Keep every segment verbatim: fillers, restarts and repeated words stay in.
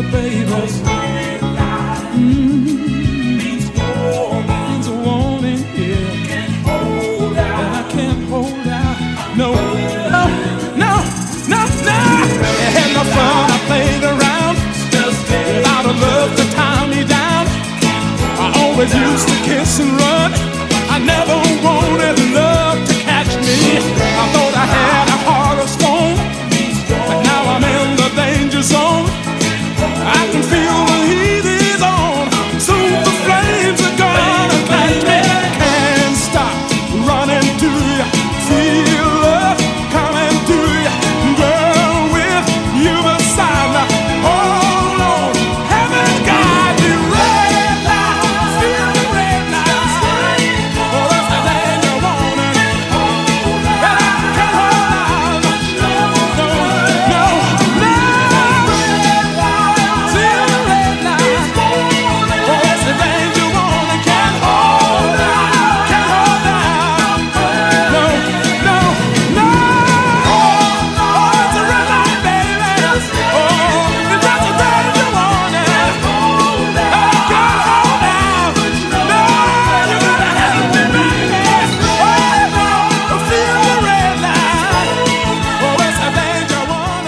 the baby. Mm-hmm. Means warning. Means a warning, yeah. Can't hold out. And I can't hold out. No, no, no, no, no. I had no fun, I played around. Without a love to tie me down. I always used to kiss and run. I never wanted love to catch me. I thought I had a heart of stone, but now I'm in the danger zone. I can feel the heat is on. Soon the flames are gonna catch me. Can't stop running to you. Feel love coming to you. Girl, with you beside me. Hold on, heaven guide me. Red light, feel the red light. Oh, that's the thing you wanted. That I can't hold on. No, no, no. Red light, feel the red light. Oh, that's the thing you wanted. Can't hold on, can't hold on. No, no, no. Oh, it's a red light, baby. Oh, it's just the thing you wanted. I can't hold on. No, you gotta help me, baby. Oh, feel the red light. Oh, it's the thing you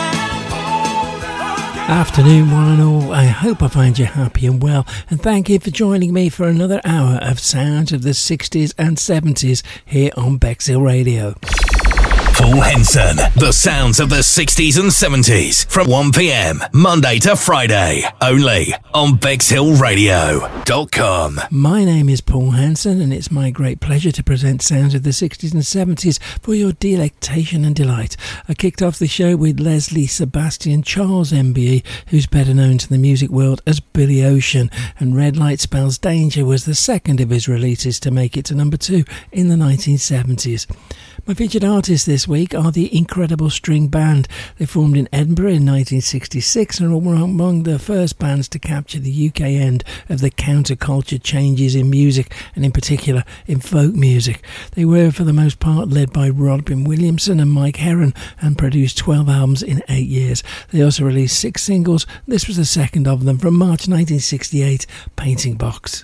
wanted. Afternoon, one and all. I hope I find you happy and well, and thank you for joining me for another hour of sounds of the sixties and seventies here on Bexhill Radio. Paul Henson, the sounds of the sixties and seventies from one p.m. Monday to Friday, only on Bexhill Radio dot com. My name is Paul Hanson, and it's my great pleasure to present sounds of the sixties and seventies for your delectation and delight. I kicked off the show with Leslie Sebastian Charles M B E, who's better known to the music world as Billy Ocean, and Red Light Spells Danger was the second of his releases to make it to number two in the nineteen seventies. My featured artists this week are the Incredible String Band. They formed in Edinburgh in nineteen sixty-six and were among the first bands to capture the U K end of the counterculture changes in music, and in particular in folk music. They were for the most part led by Robin Williamson and Mike Heron and produced twelve albums in eight years. They also released six singles. This was the second of them from March nineteen sixty-eight, Painting Box.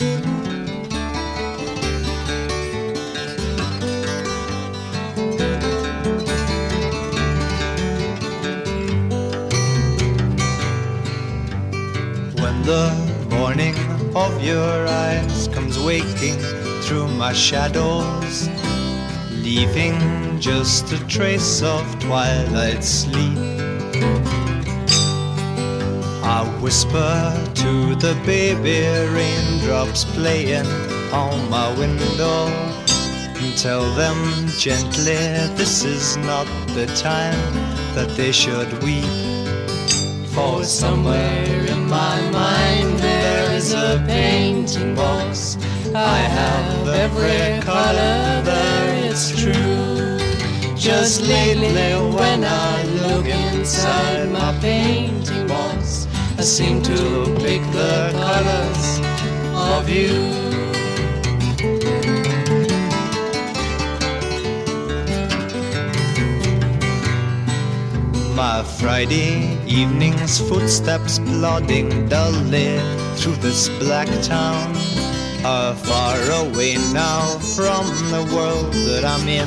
The morning of your eyes comes waking through my shadows, leaving just a trace of twilight sleep. I whisper to the baby raindrops playing on my window and tell them gently this is not the time that they should weep. For somewhere in my mind there is a painting box. I have every color there, it's true. Just lately when I look inside my painting box, I seem to pick the colors of you. My Friday evening's footsteps plodding dully through this black town are far away now from the world that I'm in.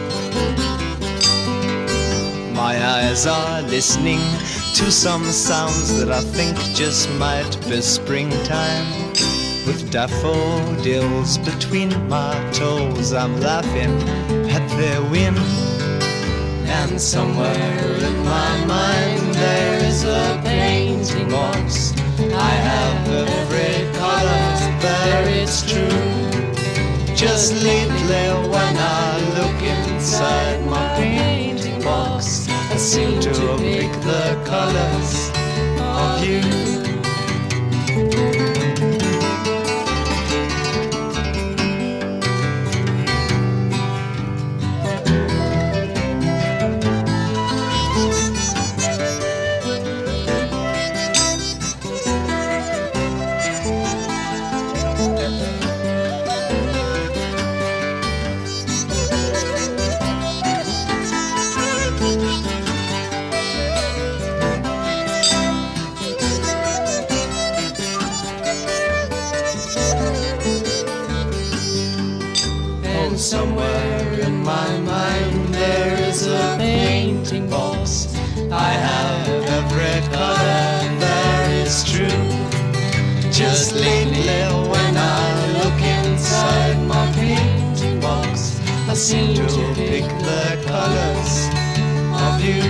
My eyes are listening to some sounds that I think just might be springtime. With daffodils between my toes, I'm laughing at the wind. And somewhere in my mind there is a painting box. I have every color there, it's true. Just lately when I look inside my painting box, I seem to pick the colors of you. And somewhere in my mind there is a painting box. I have every color there is true. Just lately when I look inside my painting box, I seem to pick the colors of you.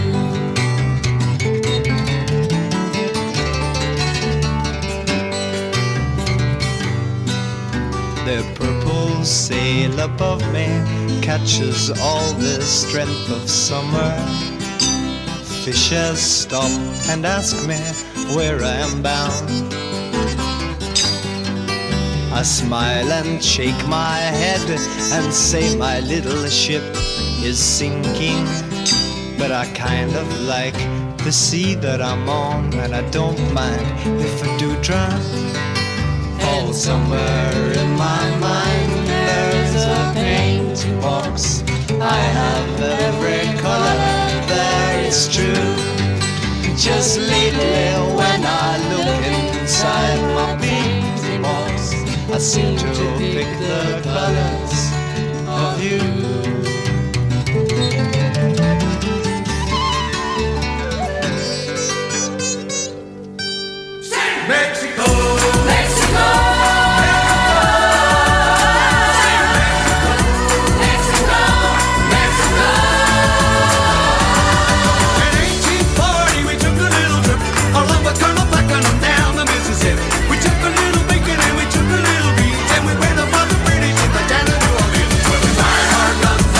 The purple sail above me catches all the strength of summer. Fishes stop and ask me where I am bound. I smile and shake my head and say my little ship is sinking. But I kind of like the sea that I'm on, and I don't mind if I do drown. Oh, somewhere in my mind there's a painting box. I have every color there is true. Just lately when I look inside my painting box, I seem to pick the colors of you. Mexico, Mexico, Mexico, Mexico. in eighteen forty we took a little trip along the Colonel Blackenham and down the Mississippi. We took a little bacon and we took a little beans, and we went above the British in the town of New Orleans, where we fired our guns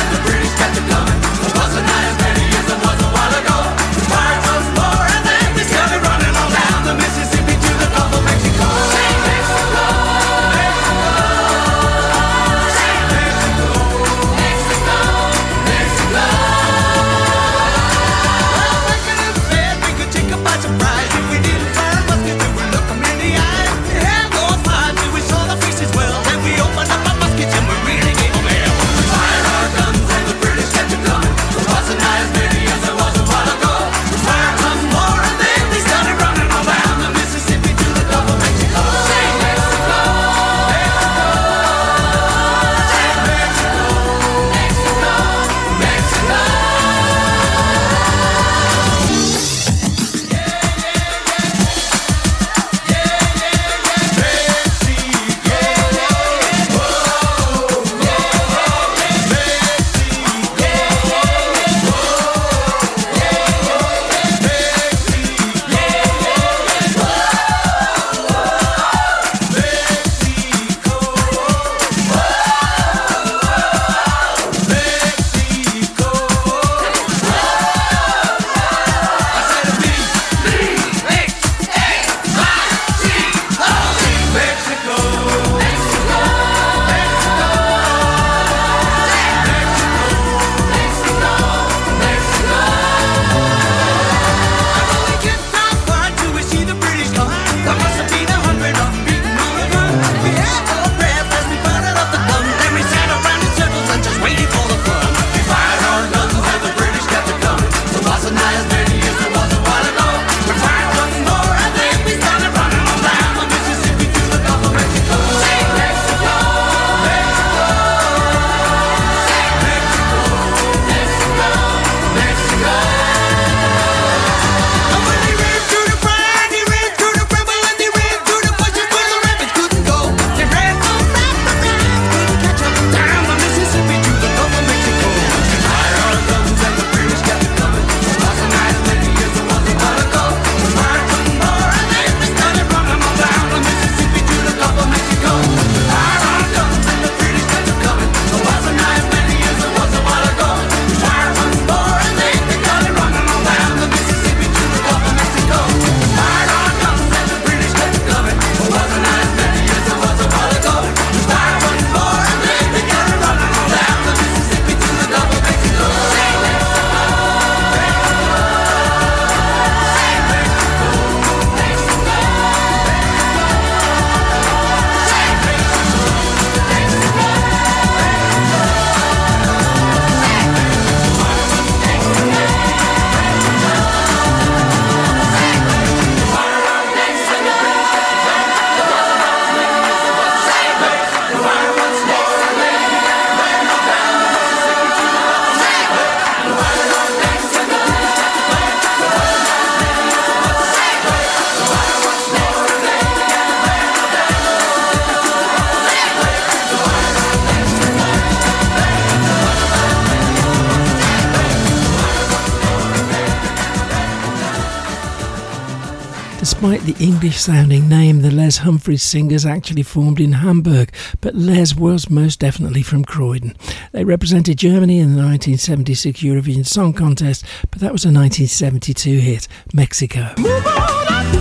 Despite the English-sounding name, the Les Humphries Singers actually formed in Hamburg, but Les was most definitely from Croydon. They represented Germany in the nineteen seventy-six Eurovision Song Contest, but that was a nineteen seventy-two hit, Mexico. Move on up.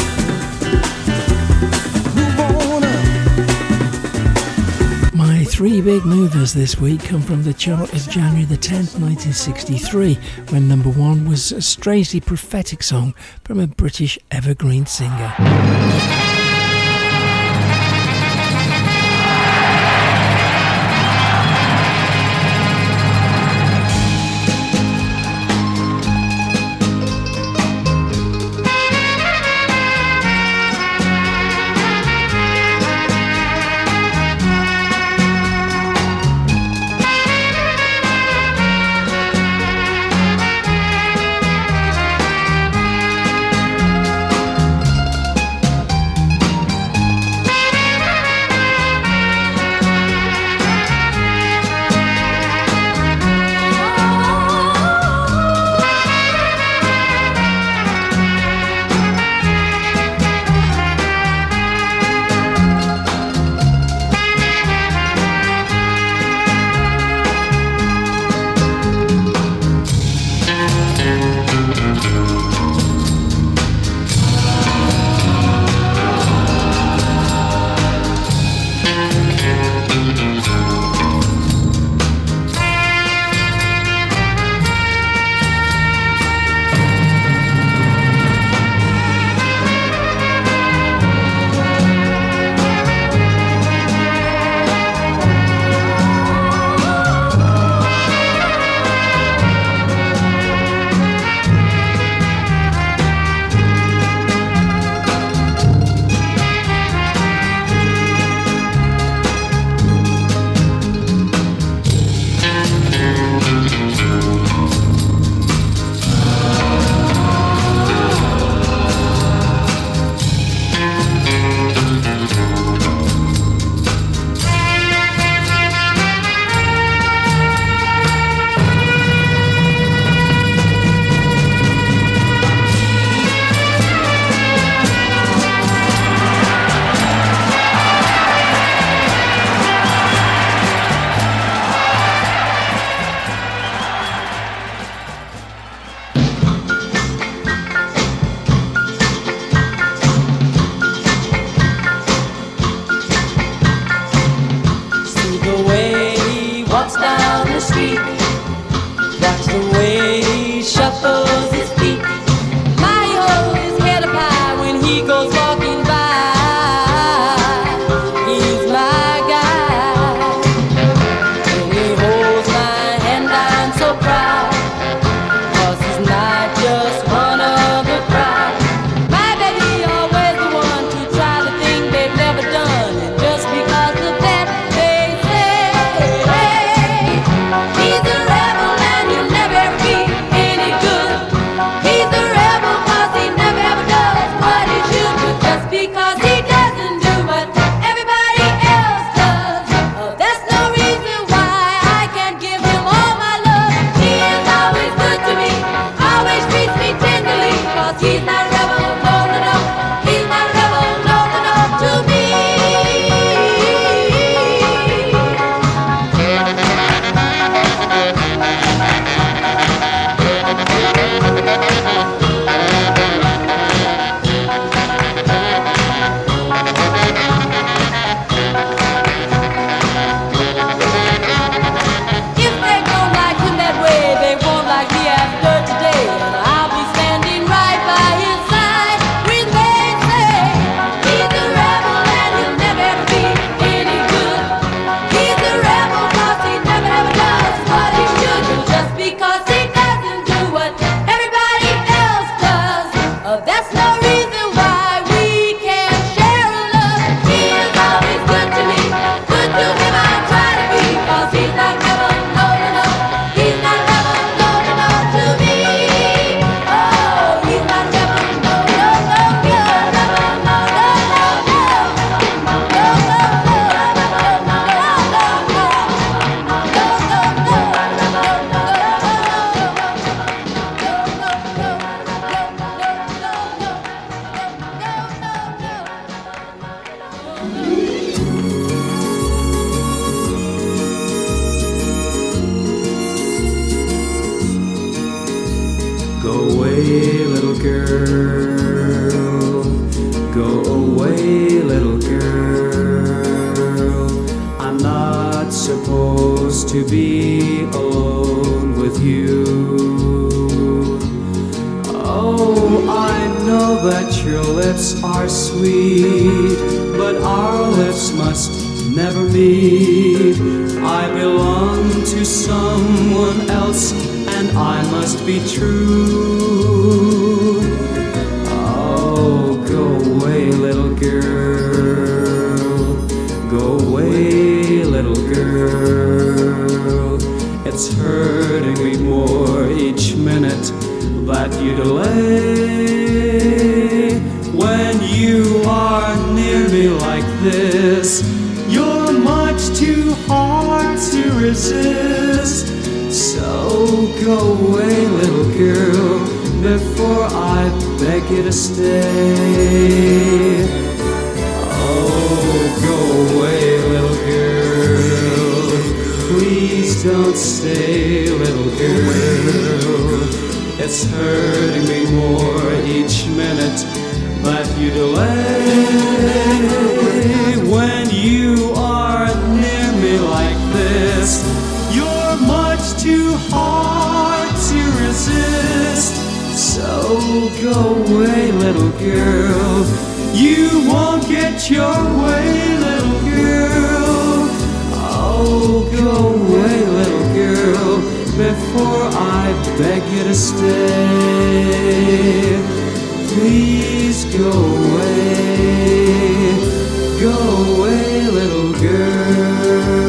Move on up. My three big movers this week come from the chart of January the tenth, nineteen sixty-three, when number one was a strangely prophetic song from a British evergreen singer. to be alone with you. Oh, I know that your lips are sweet, but our lips must never meet. I belong to someone else, and I must be true. Oh, go away, little girl. Go away, little girl. It's hurting me more each minute that you delay. When you are near me like this, you're much too hard to resist. So go away, little girl, before I beg you to stay. Oh, go away, little girl. Please don't stay, little girl. It's hurting me more each minute that you delay. When you are near me like this, you're much too hard to resist. So go away, little girl. You won't get your way, little girl. Oh, go away, little girl, before I beg you to stay. Please go away, go away, little girl.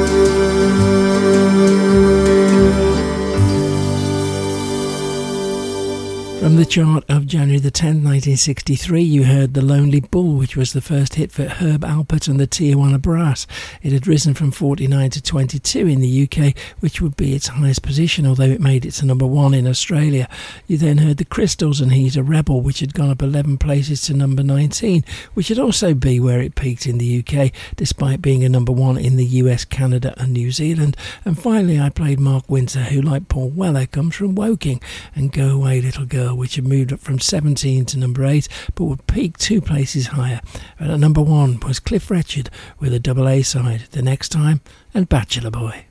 From the chart of January the tenth, nineteen sixty-three, you heard The Lonely Bull, which was the first hit for Herb Alpert and the Tijuana Brass. It had risen from forty-nine to twenty-two in the U K, which would be its highest position, although it made it to number one in Australia. You then heard The Crystals and He's a Rebel, which had gone up eleven places to number nineteen, which would also be where it peaked in the U K, despite being a number one in the U S, Canada and New Zealand. And finally, I played Mark Winter, who, like Paul Weller, comes from Woking, and Go Away Little Girl, which had moved up from seventeen to number eight, but would peak two places higher. And at number one was Cliff Richard with a double A side, The Next Time and Bachelor Boy.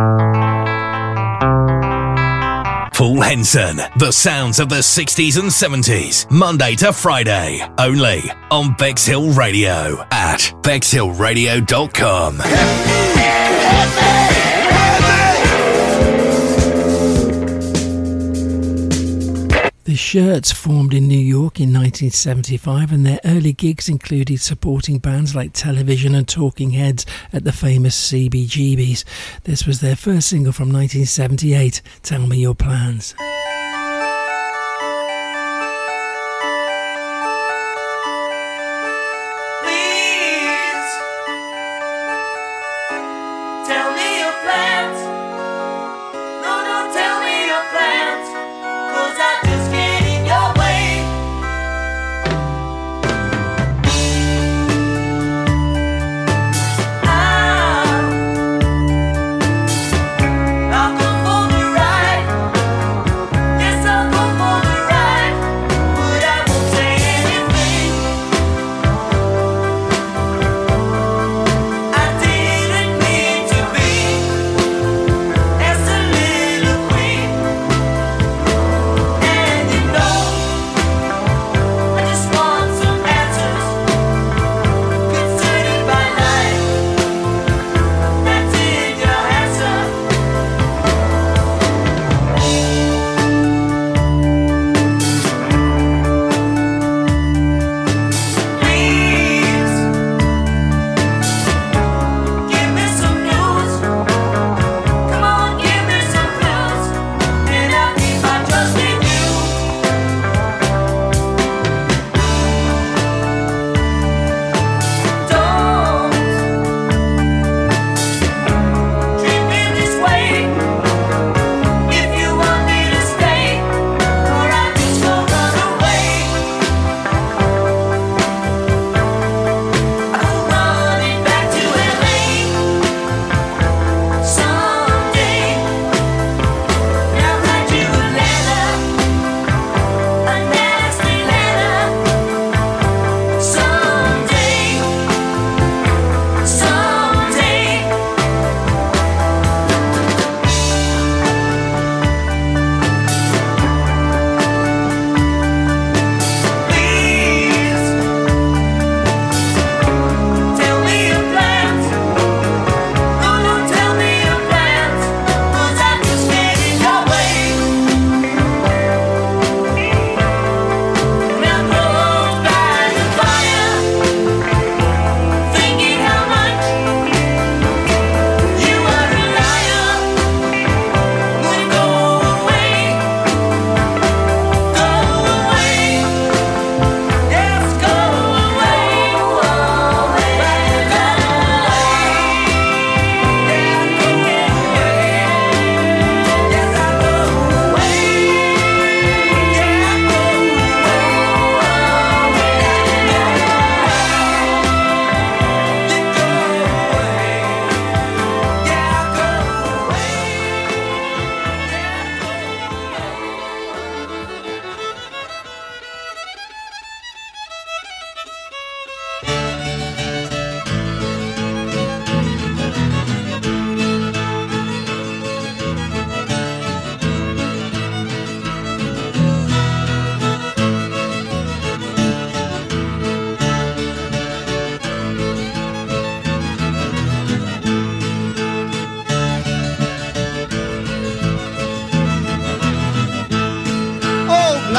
Paul Henson, the sounds of the sixties and seventies, Monday to Friday, only on Bexhill Radio at bexhill radio dot com. The Shirts formed in New York in nineteen seventy-five, and their early gigs included supporting bands like Television and Talking Heads at the famous C B G B's. This was their first single from nineteen seventy-eight, Tell Me Your Plans. I didn't mean to be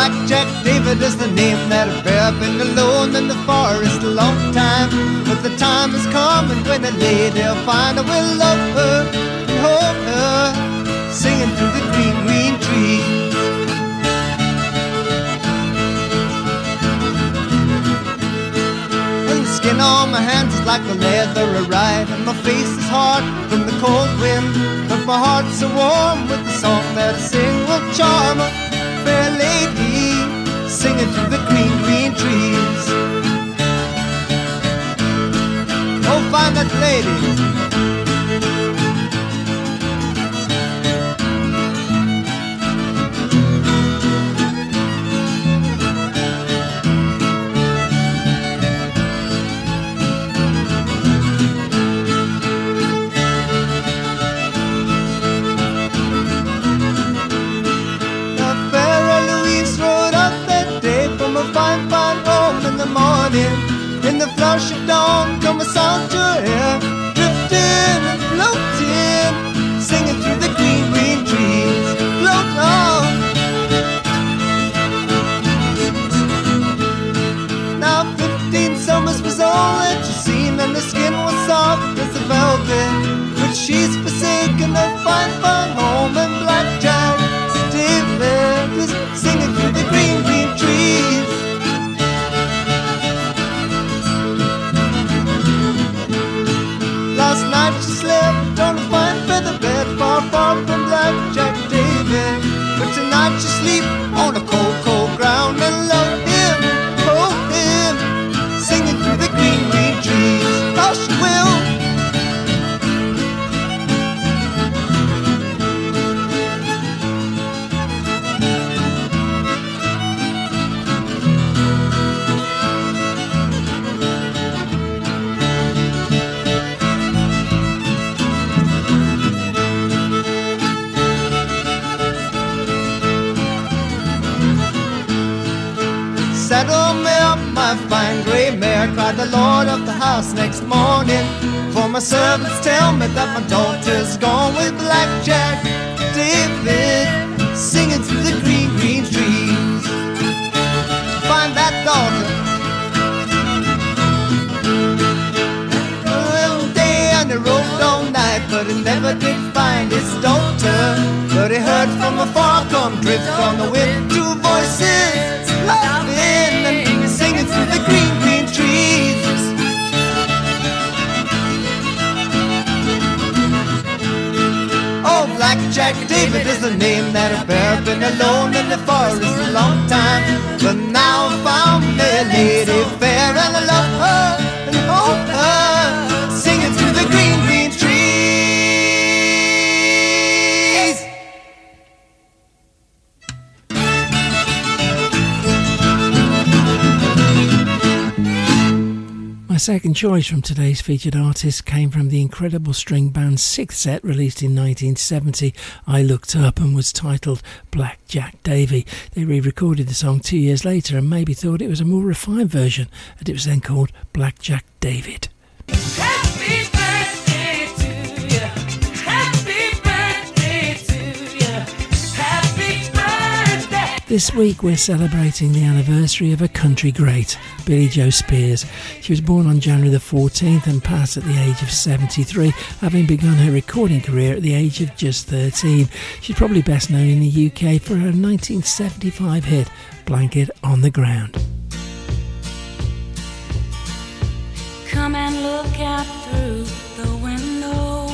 Blackjack David is the name that I bear. I've been alone in the forest a long time, but the time is coming when a lady will find I will love her and hold her, singing through the green, green trees. And the skin on my hands is like the leather I ride, and my face is hard from the cold wind, but my heart's so warm with the song that I sing will charm a fair lady, singing through the green, green trees. Oh, find that lady. Fine, fine home in the morning. In the flush of dawn, come a sound to hear, drifting and floating, singing through the green, green trees. Float on. Now fifteen summers was all that you seen, and the skin was soft as the velvet, but she's forsaken her fine, fine home, and Blackjack David is singing through the green, green trees. Last night she slept on a fine feather bed, far, far from Blackjack David. But tonight she sleep on a cold, cold ground, and love him, hold him, singing through the green, green trees. Oh, she will. Saddle me up, my fine grey mare, cried the lord of the house next morning. For my servants tell me that my daughter's gone with Blackjack David, singing through the green, green trees. Find that daughter. All day and he rode all night, but he never did find his daughter. But he heard from afar come drift on the wind two voices, laughing and singing through the green, green trees. Oh, Blackjack David is the name that I bear. Been alone in the forest a long time, but now I found me a lady fair, and I love her and hold her, singing through the green, green trees. My second choice from today's featured artist came from the incredible string band's sixth set released in nineteen seventy, I Looked Up, and was titled Blackjack Davy. They re-recorded the song two years later and maybe thought it was a more refined version, and it was then called Blackjack David. Happy birthday to you. Happy birthday to you. Happy birthday. This week we're celebrating the anniversary of a country great, Billie Joe Spears. She was born on January the fourteenth and passed at the age of seventy-three, having begun her recording career at the age of just thirteen. She's probably best known in the U K for her nineteen seventy-five hit, Blanket on the Ground. Come and look out through the window.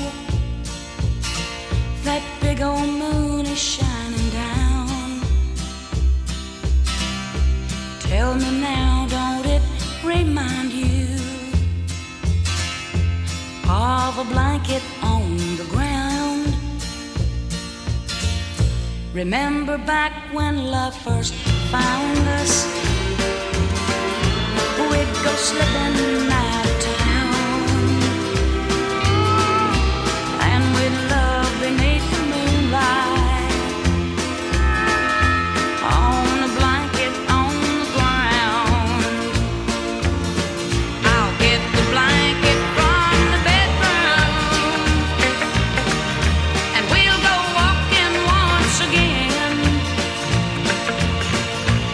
That big old moon is shining down. Tell me now, don't it remind you of a blanket on the ground? Remember back when love first found us? We'd go slipping out of town, and we'd love beneath the moonlight, on a blanket on the ground. I'll get the blanket from the bedroom, and we'll go walking once again.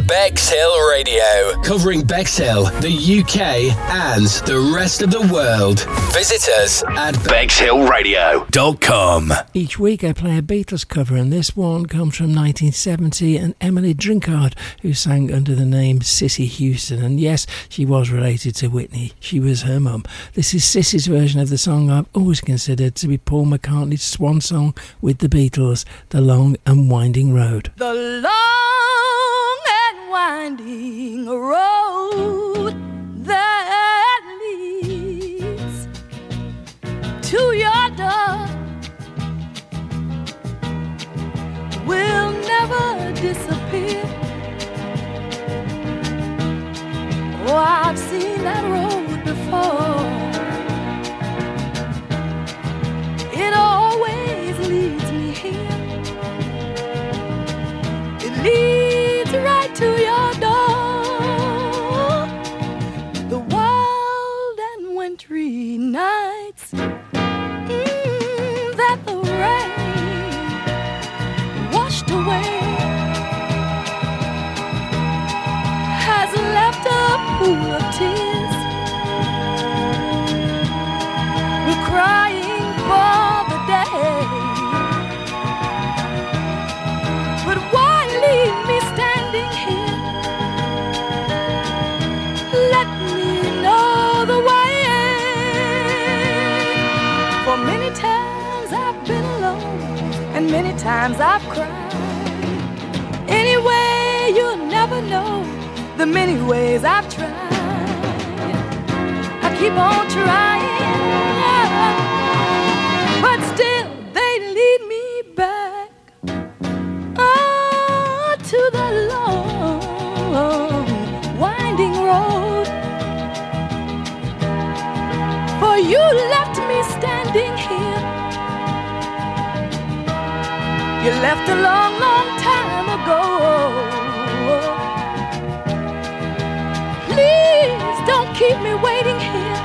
Bexhill Radio, covering Bexhill, the U K, and the rest of the world. Visit us at bexhill radio dot com. Each week I play a Beatles cover, and this one comes from nineteen seventy and Emily Drinkard, who sang under the name Cissy Houston. And yes, she was related to Whitney. She was her mum. This is Cissy's version of the song I've always considered to be Paul McCartney's swan song with the Beatles, The Long and Winding Road. The long and winding road that leads to your door will never disappear. Oh, I've seen that road before. It always leads me here. It leads right to your door. The wild and wintry nights mm, that the rain washed away has left a pool of tears. We're crying for the day, but why leave me standing here? Let me know the way. For many times I've been alone, and many times I've cried. Anyway, you'll never know the many ways I've tried. I keep on trying, but still they lead me back oh, to the long winding road. For you left me standing here. You left a long, long time ago. Please don't keep me waiting here.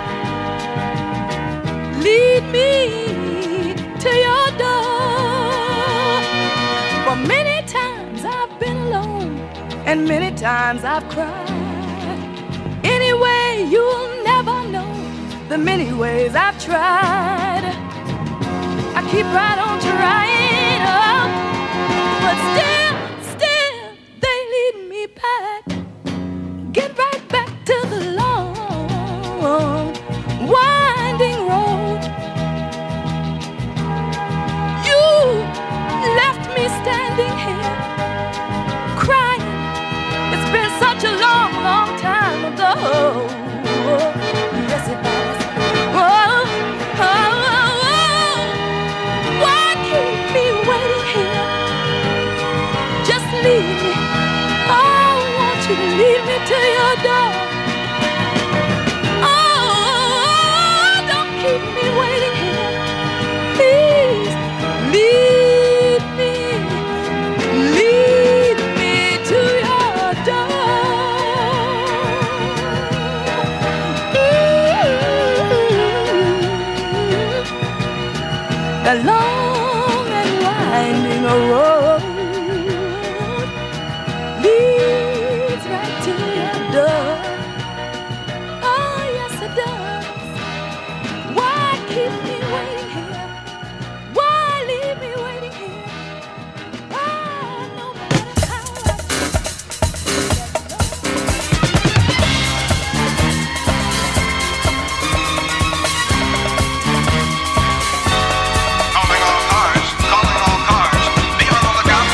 Lead me to your door. For many times I've been alone, and many times I've cried. Anyway, you'll never know the many ways I've tried. I keep right on trying, oh, but still, still, they lead me back. Get right back to the long, winding road. You left me standing here, crying. It's been such a long, long time ago. Yes, it was. Oh, oh, oh, oh. Why keep me waiting here? Just leave me. Oh, won't you lead me to your door? Oh, don't keep me waiting here. Please lead me, lead me to your door. Ooh, the long and winding road leads right to your door. Oh, yes, it does. Why keep me waiting here? Why leave me waiting here? Oh, no matter how I Calling all cars, calling all cars. Be on the lookout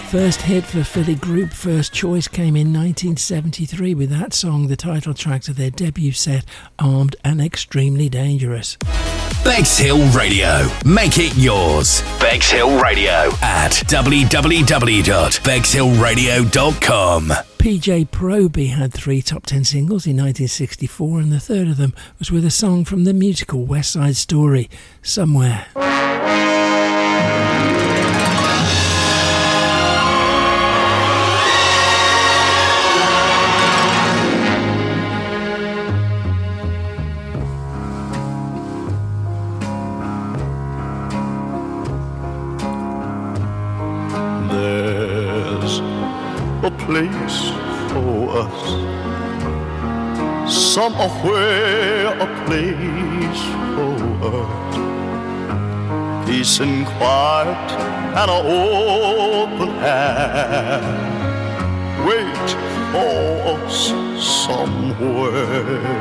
First hit for Philly group First Choice came in nineteen seventy-three with that song, the title track to their debut set, Armed and Extremely Dangerous. Bexhill Radio. Make it yours. Bexhill Radio at w w w dot bexhill radio dot com. P J Proby had three top ten singles in nineteen sixty-four, and the third of them was with a song from the musical West Side Story, Somewhere. A place for us, somewhere a place for us, peace and quiet and an open hand wait for us somewhere.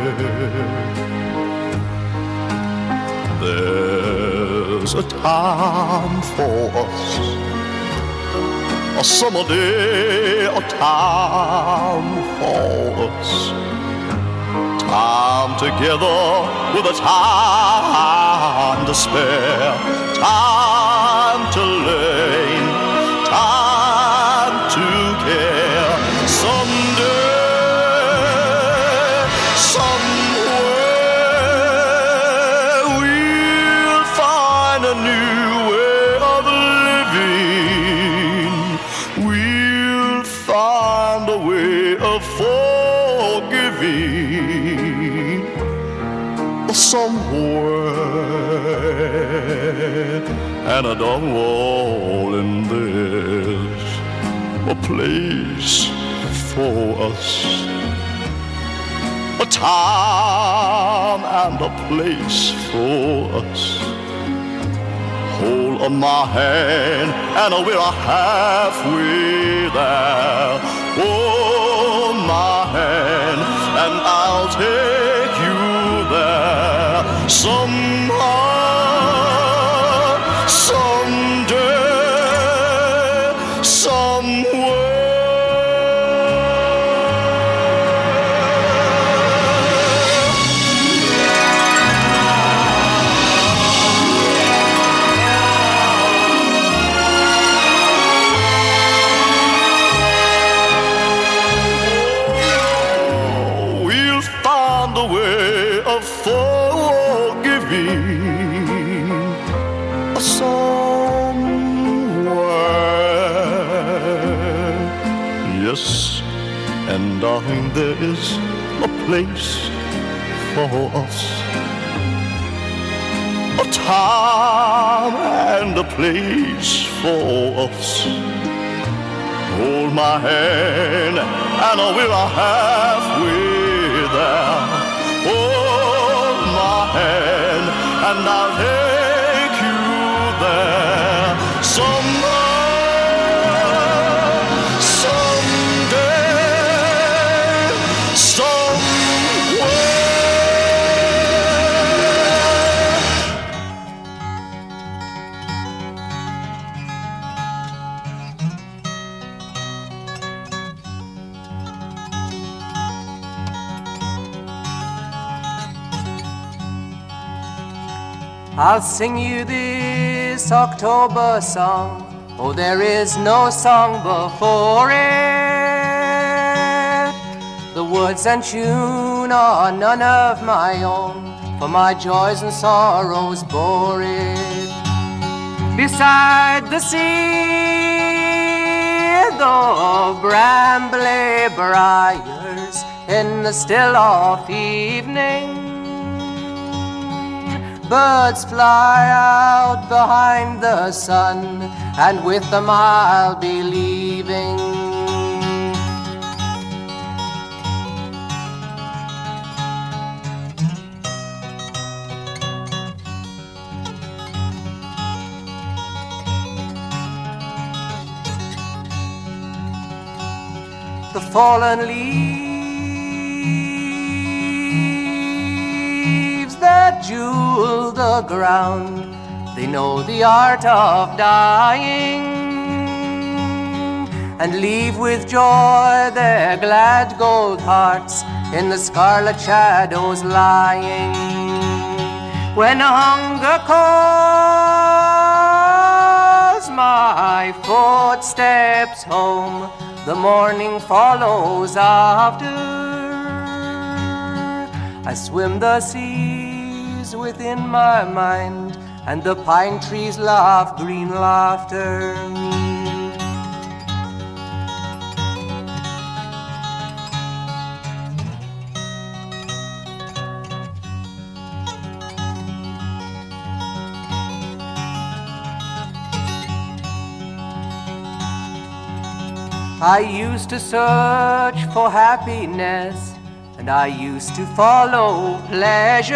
There's a time for us, a summer day, a time for us, time together with a time to spare, time to learn, time to care. Someday, somewhere, we'll find a new way of living. We'll find a way of forgiving somewhere, and I don't want in this a place for us, a time and a place for us. Hold on my hand, and we're halfway there. Hold my hand, and I'll take you there. Somehow, someday, somewhere. A way of forgiving somewhere. Yes, and darling, there is a place for us, a time and a place for us. Hold my hand, and we're halfway there. Hold my hand, and I'll take you there. Someday, someday, somewhere. I'll sing you this October song. Oh, there is no song before it. The words and tune are none of my own, for my joys and sorrows bore it. Beside the sea, the brambly briars in the still of evening, birds fly out behind the sun, and with them I'll be leaving. The fallen leaves that jewel the ground, they know the art of dying. and leave with joy their glad gold hearts in the scarlet shadows lying. When hunger calls my footsteps home, the morning follows after. I swim the seas within my mind, and the pine trees laugh green laughter. I used to search for happiness, and I used to follow pleasure,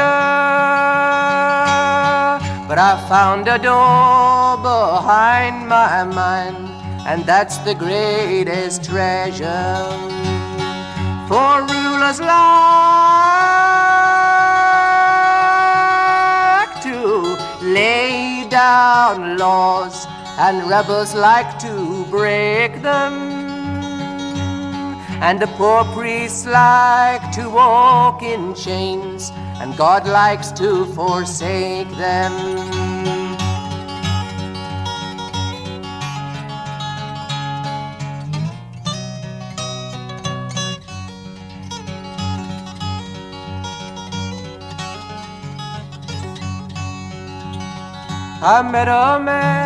but I found a door behind my mind, and that's the greatest treasure. For rulers like to lay down laws, and rebels like to break them, and the poor priests like to walk in chains, and God likes to forsake them. I met a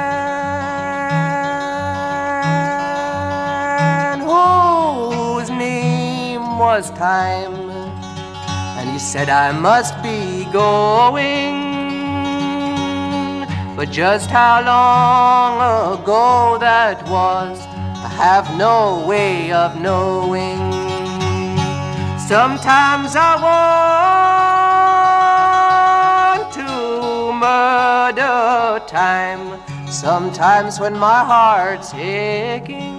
man whose name was Time, and he said I must be going, but just how long ago that was, I have no way of knowing. Sometimes I want to murder time, sometimes when my heart's aching,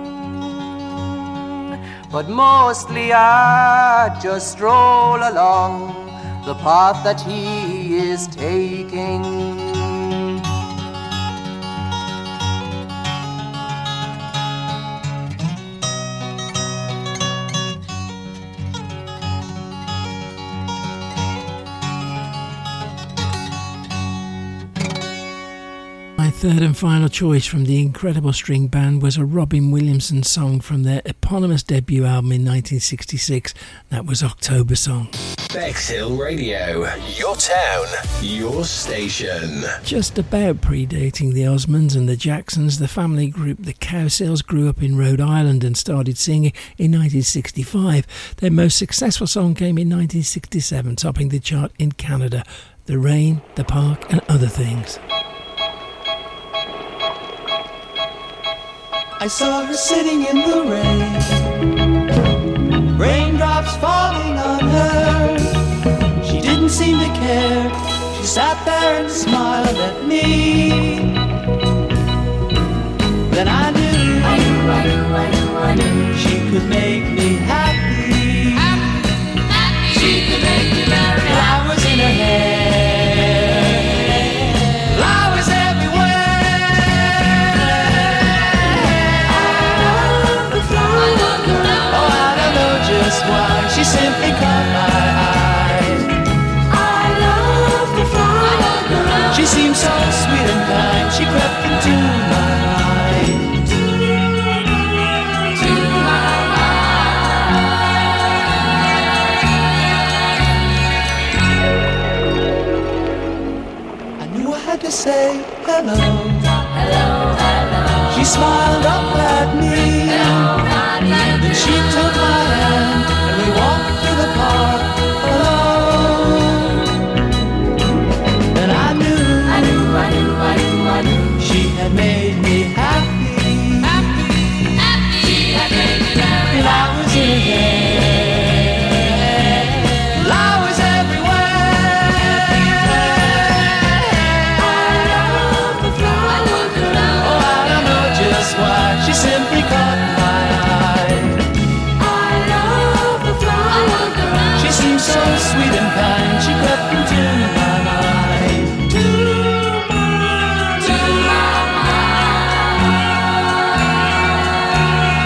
but mostly I just stroll along the path that he is taking. My third and final choice from the incredible string band was a Robin Williamson song from their eponymous debut album in nineteen sixty-six. That was October Song. Bexhill Radio, your town, your station. Just about predating the Osmonds and the Jacksons, the family group the Cowsills grew up in Rhode Island and started singing in nineteen sixty-five. Their most successful song came in nineteen sixty-seven, topping the chart in Canada. The Rain, the Park and Other Things. I saw her sitting in the rain, raindrops falling on her. She didn't seem to care. She sat there and smiled at me. Then I knew, I knew, I knew, I knew, I knew she could make me happy. Happy, happy. She could make me very happy. Flowers in her hair, flowers everywhere. Why she simply caught my eye. I love the flower. She seemed so sweet and kind. She crept into my mind. To my mind. I knew I had to say hello. Hello, hello. She smiled up at me. Hello, then she took my hand. We walked through the park alone. And I knew, I knew, I knew, I knew, I knew she had made me happy. Happy, happy. She had made me very happy. Flowers in her hair, flowers everywhere. I love the flowers. Oh, I don't know just why she simply caught my so sweet and kind, she crept into my mind. To my, to my mind.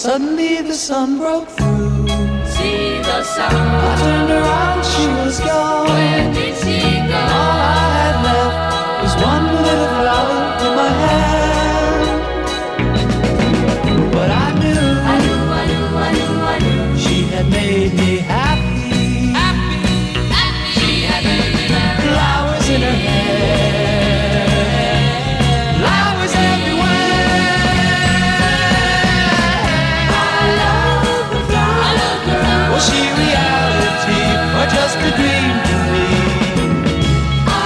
suddenly the sun broke through. See the sun. I turned around, she was gone. Where did she go? All I had left was one little flower in my hand. But I knew, I knew, I knew, I knew, I knew. she had made me happy. Happy, happy. She had made me happy. Flowers in her hair, flowers everywhere. I love the flower. I love the flower. Was she reality or just a dream to me? I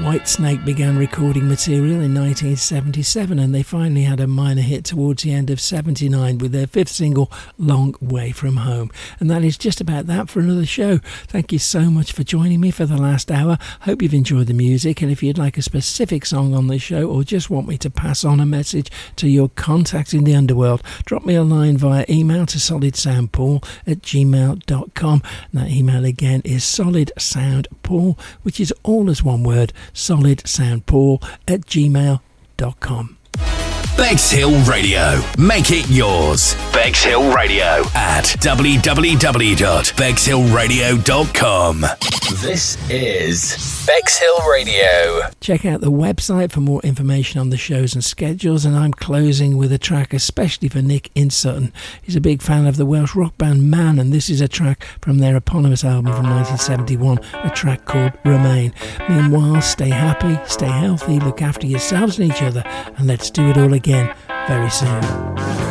Whitesnake began recording material in nineteen seventy-seven, and they finally had a minor hit towards the end of seventy-nine with their fifth single, Long Way From Home. And that is just about that for another show. Thank you so much for joining me for the last hour. Hope you've enjoyed the music, and if you'd like a specific song on the show or just want me to pass on a message to your contacts in the underworld, drop me a line via email to solidsoundpaul at gmail dot com. And that email again is solidsoundpaul, which is all as one word, solidsoundpaul at gmail dot com. Bexhill Radio. Make it yours. Bexhill Radio at w w w dot bexhill radio dot com. This is Bexhill Radio. Check out the website for more information on the shows and schedules, and I'm closing with a track especially for Nick in Sutton. He's a big fan of the Welsh rock band Man, and this is a track from their eponymous album from nineteen seventy-one, a track called Remain. Meanwhile, stay happy, stay healthy, look after yourselves and each other, and let's do it all again very soon.